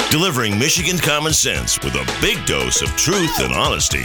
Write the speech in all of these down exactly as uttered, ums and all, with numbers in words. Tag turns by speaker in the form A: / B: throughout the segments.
A: Delivering Michigan common sense with a big dose of truth and honesty.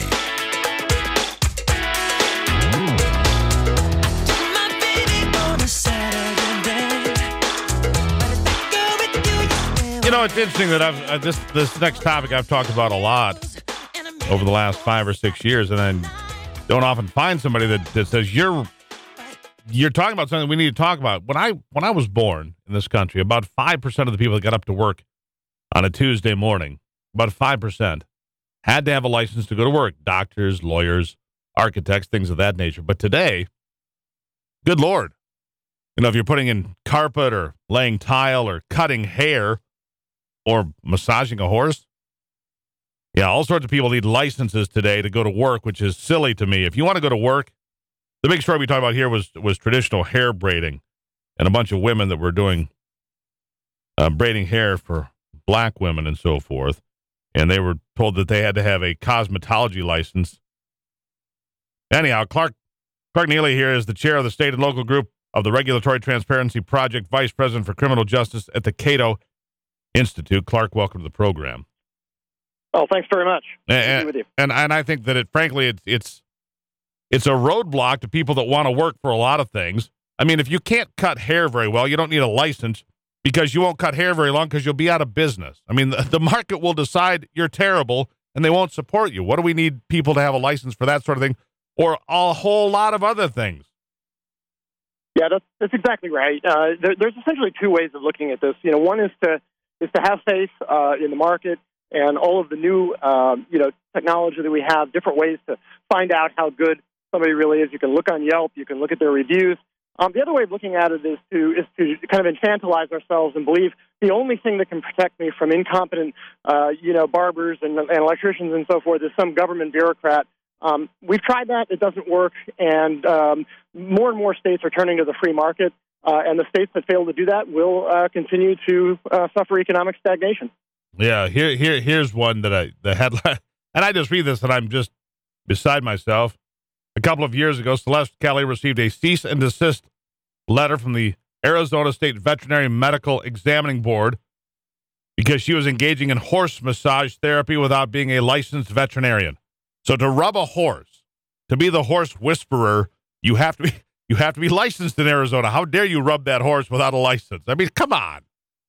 B: You know, it's interesting that I've uh, this this next topic I've talked about a lot over the last five or six years, and I don't often find somebody that, that says you're you're talking about something we need to talk about. When I when I was born in this country, about five percent of the people that got up to work on a Tuesday morning, about five percent, had to have a license to go to work. Doctors, lawyers, architects, things of that nature. But today, good Lord, you know, if you're putting in carpet or laying tile or cutting hair or massaging a horse, yeah, all sorts of people need licenses today to go to work, which is silly to me. If you want to go to work, the big story we talked about here was was traditional hair braiding and a bunch of women that were doing uh, braiding hair for black women and so forth. And they were told that they had to have a cosmetology license. Anyhow, Clark, Clark Neely here is the chair of the state and local group of the Regulatory Transparency Project, vice president for criminal justice at the Cato Institute. Clark, welcome to the program.
C: Oh, thanks very much.
B: And,
C: with you.
B: and and I think that it, frankly, it's it's it's a roadblock to people that want to work for a lot of things. I mean, if you can't cut hair very well, you don't need a license because you won't cut hair very long because you'll be out of business. I mean, the, the market will decide you're terrible and they won't support you. What do we need people to have a license for that sort of thing, or a whole lot of other things?
C: Yeah, that's that's exactly right. Uh, there, there's essentially two ways of looking at this. You know, one is to is to have faith uh, in the market and all of the new, um, you know, technology that we have, different ways to find out how good somebody really is. You can look on Yelp, you can look at their reviews. Um, the other way of looking at it is to is to kind of infantilize ourselves and believe the only thing that can protect me from incompetent, uh, you know, barbers and, and electricians and so forth is some government bureaucrat. Um, we've tried that; it doesn't work, and um, more and more states are turning to the free market. Uh, and the states that fail to do that will uh, continue to uh, suffer economic stagnation.
B: Yeah, here, here, here's one that I the headline, and I just read this and I'm just beside myself. A couple of years ago, Celeste Kelly received a cease and desist letter from the Arizona State Veterinary Medical Examining Board because she was engaging in horse massage therapy without being a licensed veterinarian. So to rub a horse, to be the horse whisperer, you have to be. You have to be licensed in Arizona. How dare you rub that horse without a license? I mean, come on.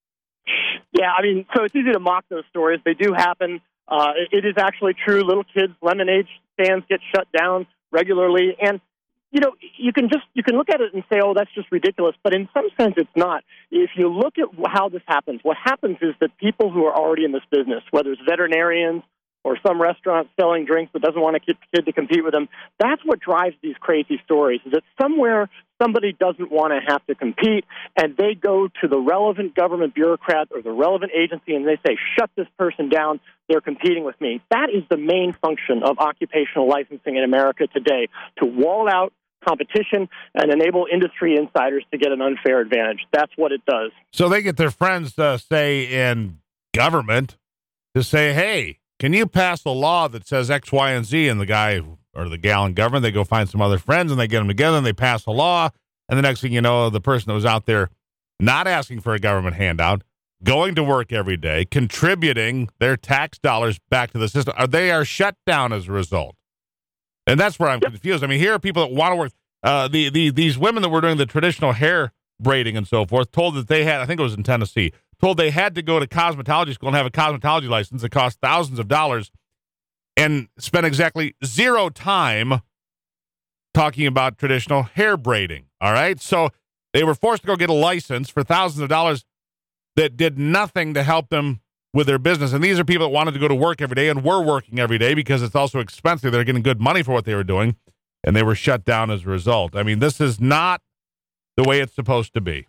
C: Yeah, I mean, so it's easy to mock those stories. They do happen. Uh, it, it is actually true. Little kids' lemonade stands get shut down regularly. And, you know, you can just, you can look at it and say, oh, that's just ridiculous. But in some sense, it's not. If you look at how this happens, what happens is that people who are already in this business, whether it's veterinarians or some restaurant selling drinks that doesn't want a kid, kid to compete with them, that's what drives these crazy stories, is that somewhere somebody doesn't want to have to compete, and they go to the relevant government bureaucrat or the relevant agency, and they say, shut this person down, they're competing with me. That is the main function of occupational licensing in America today, to wall out competition and enable industry insiders to get an unfair advantage. That's what it does.
B: So they get their friends, uh, say, in government to say, hey, can you pass a law that says X, Y, and Z? And the guy or the gal in government, they go find some other friends and they get them together and they pass a law. And the next thing you know, the person that was out there not asking for a government handout, going to work every day, contributing their tax dollars back to the system, are they are shut down as a result. And that's where I'm
C: yep.
B: confused. I mean, here are people that want to work. Uh, the, the These women that were doing the traditional hair braiding and so forth told that they had, I think it was in Tennessee, told they had to go to cosmetology school and have a cosmetology license that cost thousands of dollars and spent exactly zero time talking about traditional hair braiding. All right. So they were forced to go get a license for thousands of dollars that did nothing to help them with their business. And these are people that wanted to go to work every day and were working every day because it's also expensive. They're getting good money for what they were doing, and they were shut down as a result. I mean, this is not the way it's supposed to be.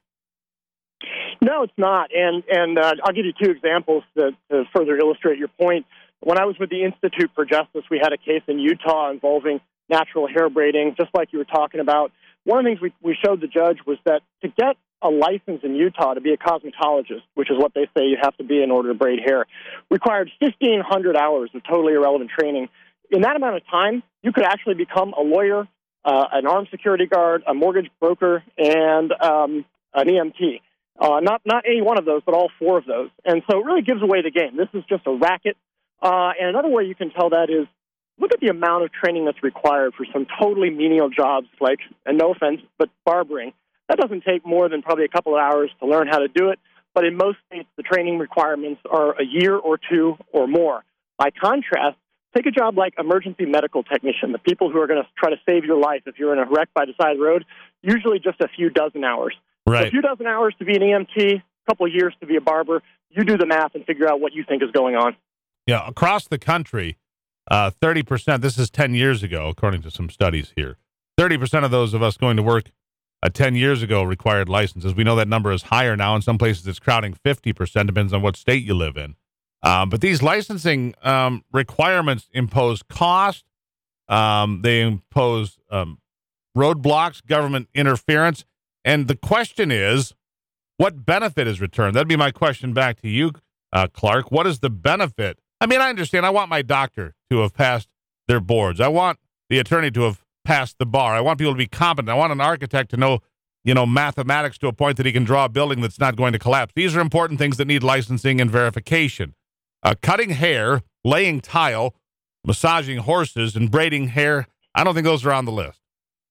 C: No, it's not. And and uh, I'll give you two examples to, to further illustrate your point. When I was with the Institute for Justice, we had a case in Utah involving natural hair braiding, just like you were talking about. One of the things we, we showed the judge was that to get a license in Utah to be a cosmetologist, which is what they say you have to be in order to braid hair, required fifteen hundred hours of totally irrelevant training. In that amount of time, you could actually become a lawyer, uh, an armed security guard, a mortgage broker, and um, an E M T. Uh, not not any one of those, but all four of those. And so it really gives away the game. This is just a racket. Uh, and another way you can tell that is look at the amount of training that's required for some totally menial jobs like, and no offense, but barbering. That doesn't take more than probably a couple of hours to learn how to do it. But in most states, the training requirements are a year or two or more. By contrast, take a job like emergency medical technician, the people who are going to try to save your life if you're in a wreck by the side of the road, usually just a few dozen hours.
B: Right.
C: So a few dozen hours to be an E M T, a couple of years to be a barber. You do the math and figure out what you think is going on.
B: Yeah, across the country, uh, thirty percent, this is ten years ago, according to some studies here, thirty percent of those of us going to work uh, ten years ago required licenses. We know that number is higher now. In some places, it's crowding fifty percent, depends on what state you live in. Um, but these licensing um, requirements impose cost. Um, they impose um, roadblocks, government interference. And the question is, what benefit is returned? That'd be my question back to you, uh, Clark. What is the benefit? I mean, I understand. I want my doctor to have passed their boards. I want the attorney to have passed the bar. I want people to be competent. I want an architect to know, you know, mathematics to a point that he can draw a building that's not going to collapse. These are important things that need licensing and verification. Uh, cutting hair, laying tile, massaging horses, and braiding hair, I don't think those are on the list.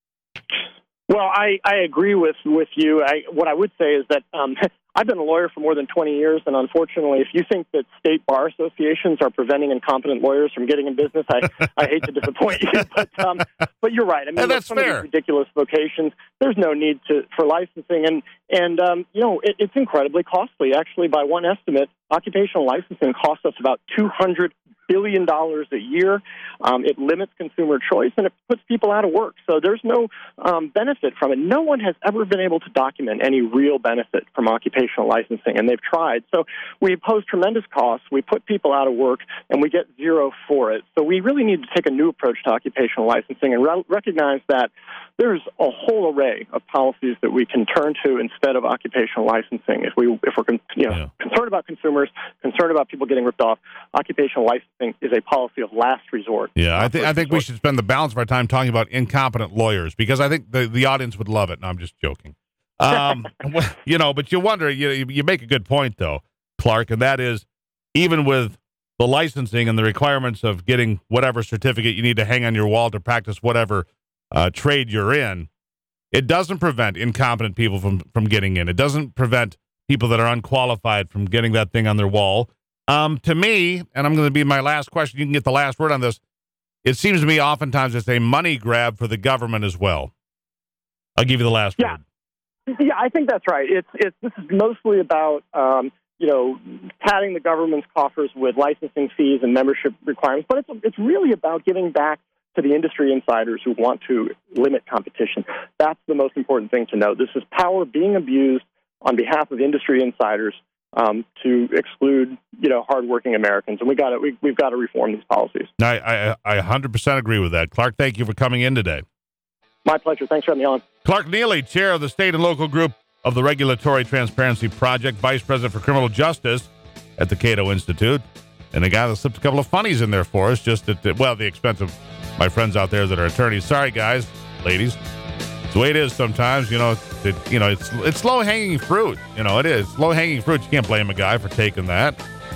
C: Well, I, I agree with, with you. I, what I would say is that um, I've been a lawyer for more than twenty years, and unfortunately, if you think that state bar associations are preventing incompetent lawyers from getting in business, I, I hate to disappoint you, but um, but you're right. I mean,
B: and that's
C: some
B: fair.
C: of these ridiculous vocations, there's no need to for licensing, and and um, you know it, it's incredibly costly. Actually, by one estimate, occupational licensing costs us about two hundred billion dollars a year. Um, it limits consumer choice, and it puts people out of work. So there's no um, benefit from it. No one has ever been able to document any real benefit from occupational licensing, and they've tried. So we impose tremendous costs, we put people out of work, and we get zero for it. So we really need to take a new approach to occupational licensing and re- recognize that there's a whole array of policies that we can turn to instead of occupational licensing. If, we, if we're you know, yeah. concerned about consumers, concerned about people getting ripped off, occupational licensing is a policy of last resort.
B: Yeah, I think I think resort. we should spend the balance of our time talking about incompetent lawyers because I think the, the audience would love it. No, I'm just joking. Um, you know, but you wonder, you, you make a good point, though, Clark, and that is even with the licensing and the requirements of getting whatever certificate you need to hang on your wall to practice whatever uh, trade you're in, it doesn't prevent incompetent people from, from getting in. It doesn't prevent people that are unqualified from getting that thing on their wall. Um, to me, and I'm going to be my last question, you can get the last word on this, it seems to me oftentimes it's a money grab for the government as well. I'll give you the last
C: yeah.
B: word.
C: Yeah, I think that's right. It's it's this is mostly about um, you know padding the government's coffers with licensing fees and membership requirements, but it's it's really about giving back to the industry insiders who want to limit competition. That's the most important thing to know. This is power being abused on behalf of industry insiders um, to exclude you know hardworking Americans, and we got we we've got to reform these policies.
B: I, I I one hundred percent agree with that, Clark. Thank you for coming in today.
C: My pleasure. Thanks for having me on.
B: Clark Neily, chair of the state and local group of the Regulatory Transparency Project, vice president for criminal justice at the Cato Institute, and a guy that slipped a couple of funnies in there for us, just at the, well, the expense of my friends out there that are attorneys. Sorry, guys, ladies. It's the way it is sometimes. You know, it, you know, it's it's low hanging fruit. You know, it is low hanging fruit. You can't blame a guy for taking that.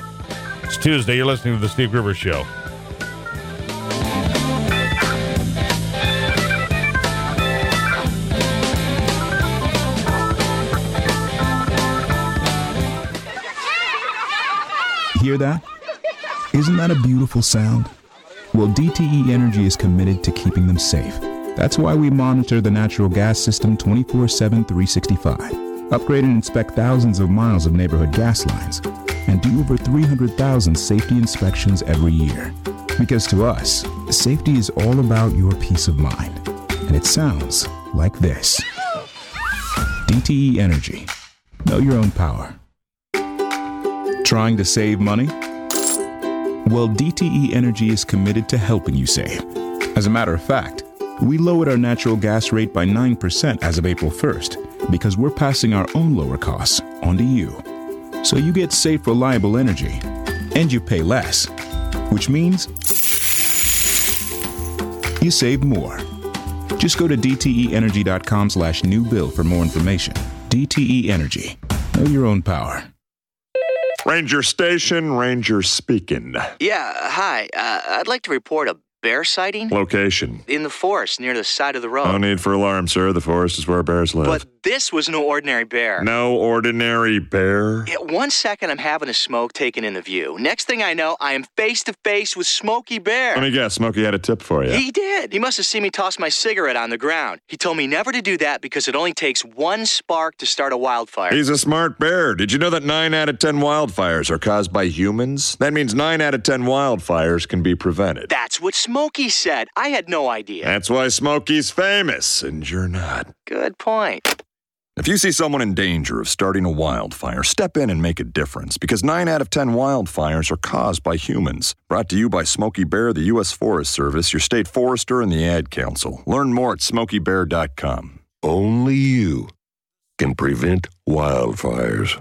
B: It's Tuesday. You're listening to the Steve Gruber Show.
D: Hear that? Isn't that a beautiful sound? Well, D T E Energy is committed to keeping them safe. That's why we monitor the natural gas system twenty-four seven, three sixty-five, upgrade and inspect thousands of miles of neighborhood gas lines, and do over three hundred thousand safety inspections every year. Because to us, safety is all about your peace of mind. And it sounds like this. D T E Energy. Know your own power. Trying to save money? Well, D T E Energy is committed to helping you save. As a matter of fact, we lowered our natural gas rate by nine percent as of April first because we're passing our own lower costs onto you. So you get safe, reliable energy, and you pay less, which means you save more. Just go to D T E energy dot com slash new bill for more information. D T E Energy. Know your own power.
E: Ranger Station, Ranger speaking.
F: Yeah, hi. Uh, I'd like to report a bear sighting.
E: Location.
F: In the forest near the side of the road.
E: No need for alarm, sir. The forest is where bears live.
F: But this was no ordinary bear.
E: No ordinary bear?
F: Yeah, one second I'm having a smoke taken in the view. Next thing I know, I am face to face with Smokey Bear.
E: Let me guess, Smokey had a tip for you.
F: He did. He must have seen me toss my cigarette on the ground. He told me never to do that because it only takes one spark to start a wildfire.
E: He's a smart bear. Did you know that nine out of ten wildfires are caused by humans? That means nine out of ten wildfires can be prevented.
F: That's what Smokey said. I had no idea.
E: That's why Smokey's famous, and you're not.
F: Good point.
E: If you see someone in danger of starting a wildfire, step in and make a difference, because nine out of ten wildfires are caused by humans. Brought to you by Smokey Bear, the U S Forest Service, your state forester, and the Ad Council. Learn more at smokey bear dot com.
G: Only you can prevent wildfires.